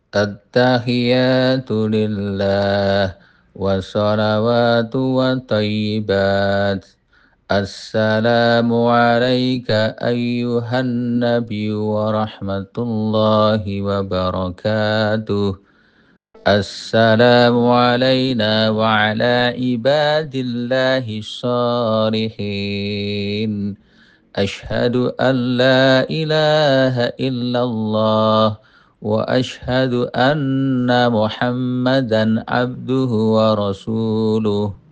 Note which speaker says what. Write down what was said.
Speaker 1: التحيات لله والصلوات والطيبات. السلام عليك أيها النبي ورحمة الله وبركاته. السلام علينا وعلى عباد الله الصالحين. أشهد أن لا إله إلا الله وأشهد أن محمدا عبده ورسوله.